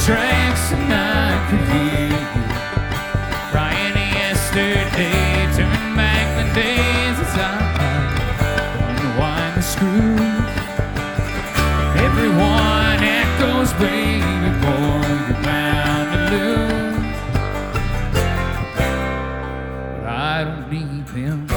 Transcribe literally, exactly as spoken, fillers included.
tracks and I could hear you crying yesterday, turning back the days as I unwind the screw. Everyone echoes, baby boy, you're bound to lose. But I don't need them.